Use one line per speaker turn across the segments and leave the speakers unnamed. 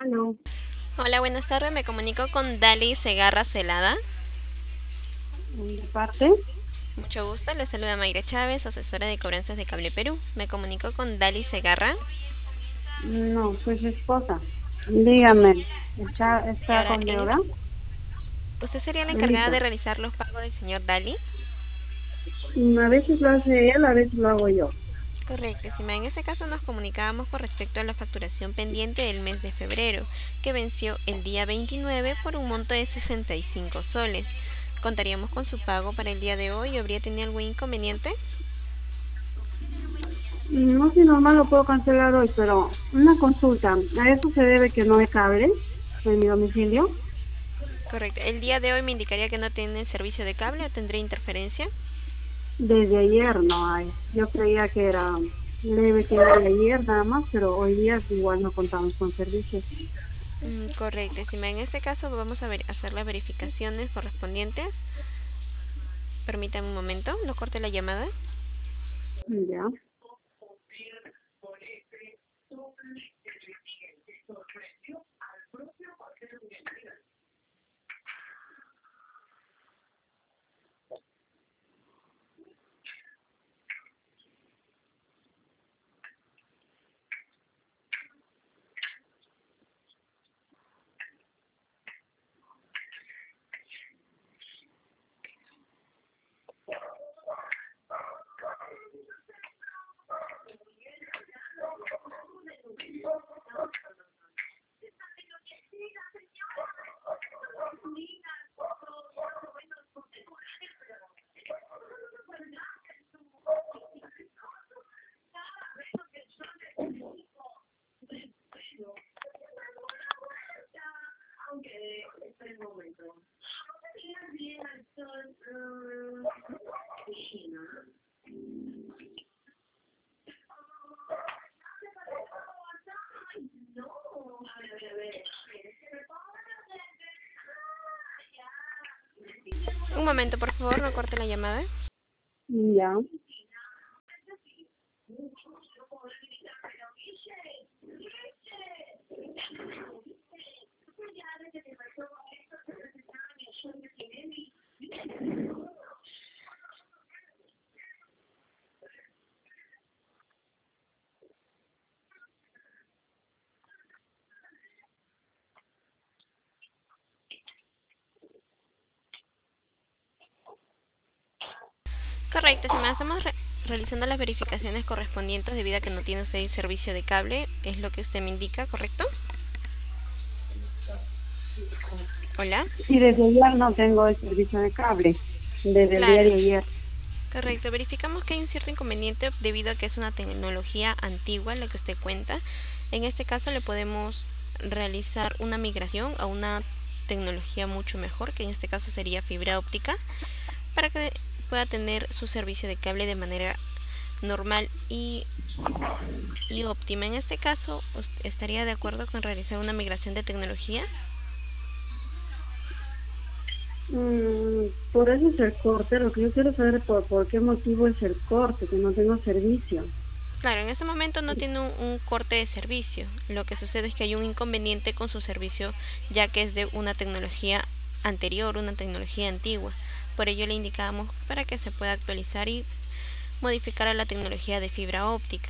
Aló,
Hola, buenas tardes. Me comunico con Dali Segarra Celada.
¿de parte?
Mucho gusto. Le saluda Mayra Chávez, asesora de cobranzas de Cable Perú. Me comunico con Dali Segarra.
No, soy su esposa. Dígame, ¿está
Señora,
con deuda?
¿usted sería la encargada
Permita.
de realizar los pagos del señor Dali?
A veces lo hace él, a veces lo hago yo.
Correctísima. En este caso nos comunicábamos con respecto a la facturación pendiente del mes de febrero, que venció el día 29 por un monto de 65 soles. ¿Contaríamos con su pago para el día de hoy? ¿Habría tenido algún inconveniente?
No, si normal lo puedo cancelar hoy, pero una consulta. ¿A eso se debe que no hay cable en mi domicilio?
Correcto. El día de hoy me indicaría que no tiene servicio de cable o tendría interferencia.
Desde ayer no hay. Yo creía que era leve, que era de ayer nada más, pero hoy día igual no contamos con servicios.
Correcto, estimada. En este caso vamos a hacer las verificaciones correspondientes. Permítame un momento, no corte la llamada.
Ya.
Un momento, por favor, no corte la llamada.
Ya.
Correcto, estimada. Estamos realizando las verificaciones correspondientes debido a que no tiene usted servicio de cable. Es lo que usted me indica, ¿correcto? Hola.
Sí, desde ayer no tengo el servicio de cable. Desde el día
Claro.
de ayer.
Correcto, verificamos que hay un cierto inconveniente debido a que es una tecnología antigua la que usted cuenta. En este caso le podemos realizar una migración a una tecnología mucho mejor, que en este caso sería fibra óptica, para que pueda tener su servicio de cable de manera normal y óptima. En este caso, ¿usted estaría de acuerdo con realizar una migración de tecnología?
Por eso es el corte. Lo que yo quiero saber es por qué motivo es el corte, que no tengo servicio.
Claro, en este momento no tiene un corte de servicio. Lo que sucede es que hay un inconveniente con su servicio ya que es de una tecnología anterior, una tecnología antigua. Por ello le indicamos para que se pueda actualizar y modificar a la tecnología de fibra óptica.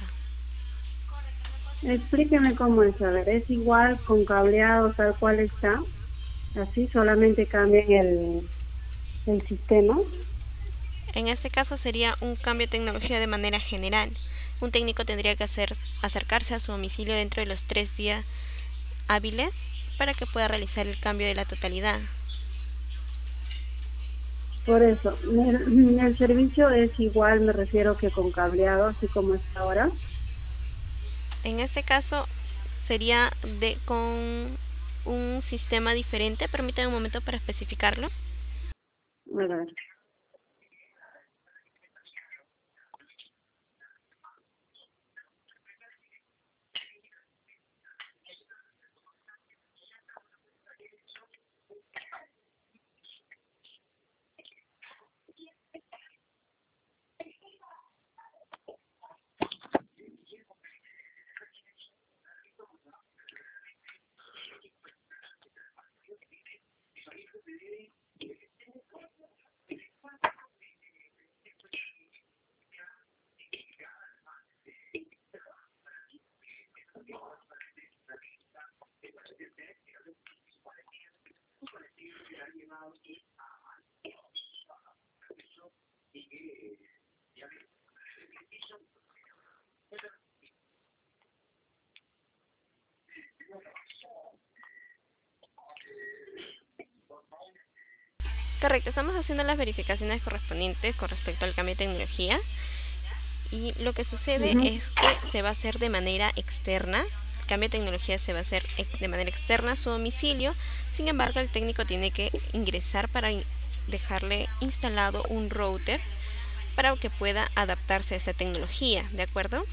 Explíqueme cómo es. A ver, ¿es igual con cableado tal cual está? Así solamente cambian el sistema.
En este caso sería un cambio de tecnología de manera general. Un técnico tendría que acercarse a su domicilio dentro de los 3 días hábiles para que pueda realizar el cambio de la totalidad.
Por eso, el servicio es igual, me refiero que con cableado, así como está ahora.
En este caso sería con un sistema diferente. Permítame un momento para especificarlo.
A ver.
Correcto, estamos haciendo las verificaciones correspondientes con respecto al cambio de tecnología y lo que sucede
Ujú.
es que se va a hacer de manera externa. El cambio de tecnología se va a hacer de manera externa a su domicilio. Sin embargo, el técnico tiene que ingresar para dejarle instalado un router para que pueda adaptarse a esta tecnología, ¿de acuerdo?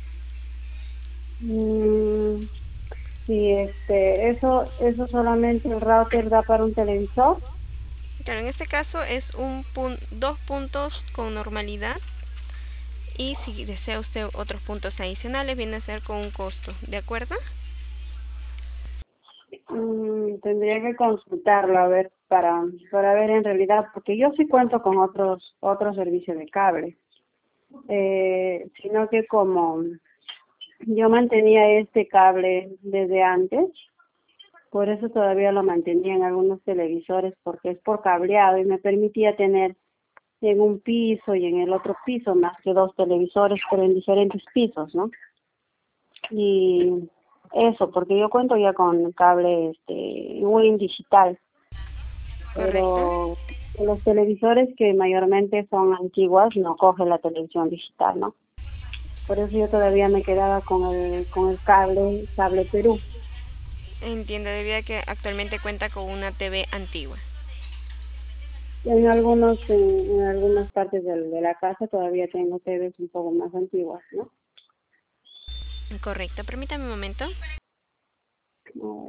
Mm, sí, eso solamente el router da para un televisor.
Claro, en este caso es dos puntos con normalidad y si desea usted otros puntos adicionales viene a ser con un costo, ¿de acuerdo?
Tendría que consultarlo a ver para ver en realidad, porque yo sí cuento con otros servicios de cable, sino que como yo mantenía este cable desde antes, por eso todavía lo mantenía en algunos televisores, porque es por cableado y me permitía tener en un piso y en el otro piso más que dos televisores, pero en diferentes pisos, ¿no? Y eso, porque yo cuento ya con cable Win digital,
Correcto.
pero los televisores que mayormente son antiguas no coge la televisión digital, ¿no? Por eso yo todavía me quedaba con el cable Perú.
Entiendo, debido a que actualmente cuenta con una TV antigua.
En algunas partes de la casa todavía tengo TVs un poco más antiguas, ¿no?
Correcto, permítame un momento.
No,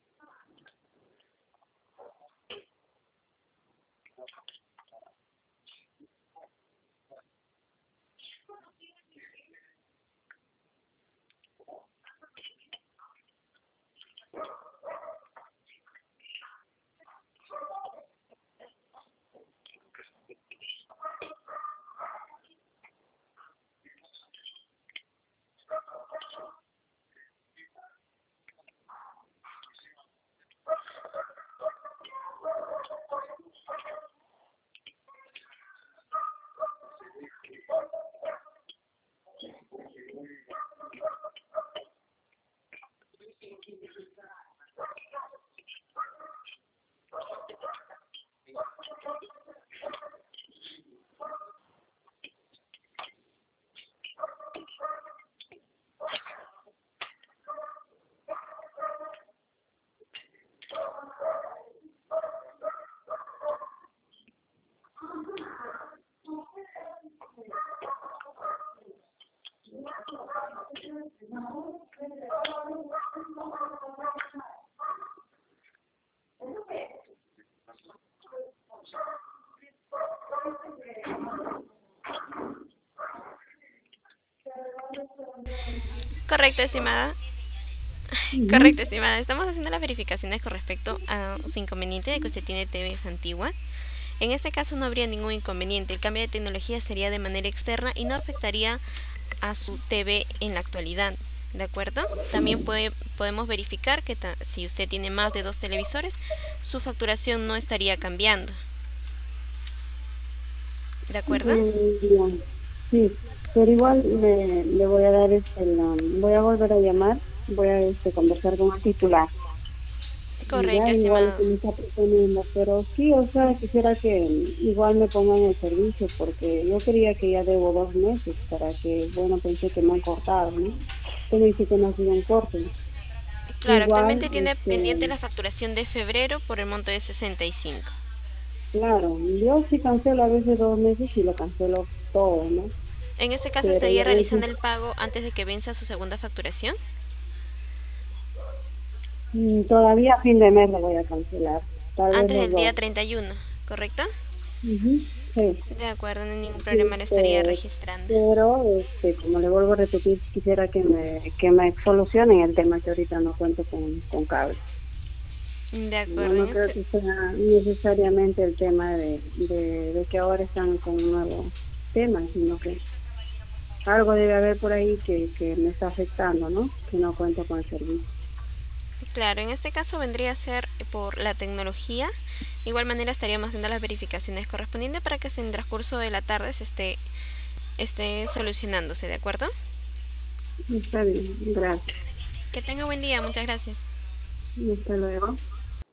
Correcto, estimada.
ujú.
Correcto, estimada. Estamos haciendo las verificaciones con respecto a su inconveniente de que usted tiene TVs antiguas. En este caso no habría ningún inconveniente. El cambio de tecnología sería de manera externa y no afectaría a su TV en la actualidad. ¿De acuerdo? También podemos verificar que si usted tiene más de dos televisores, su facturación no estaría cambiando. ¿De acuerdo?
Bien. Sí, pero igual le voy a dar voy a volver a llamar, voy a conversar con el titular. Y
Correcto,
ya igual lo
estimado.
que me está proponiendo, pero sí, o sea, quisiera que igual me pongan el servicio, porque yo creía que ya debo 2 meses para que, bueno, pensé que me han cortado, ¿no? Usted me dice que no ha sido un corte.
Claro,
Igual,
actualmente tiene pendiente la facturación de febrero por el monto de 65.
claro, yo sí cancelo a veces 2 meses y lo cancelo todo, ¿no?
En este caso
Pero
estaría
ya
realizando
veces,
el pago antes de que venza su segunda facturación.
todavía a fin de mes lo voy a cancelar, tal vez
Antes
los
del día
dos.
31, ¿correcto?
Ujú, sí.
De acuerdo, no hay ningún problema, lo estaría
Este,
registrando.
pero, como le vuelvo a repetir, quisiera que me solucionen el tema que ahorita no cuento con cable.
De
No,
acuerdo,
no creo que sea necesariamente el tema de que ahora están con un nuevo tema, sino que algo debe haber por ahí que me está afectando, ¿no? Que no cuento con el servicio.
claro, en este caso vendría a ser por la tecnología. De igual manera estaríamos haciendo las verificaciones correspondientes para que en el transcurso de la tarde esté solucionándose, ¿de acuerdo?
Está bien, gracias.
Que tenga buen día, muchas gracias.
Hasta luego.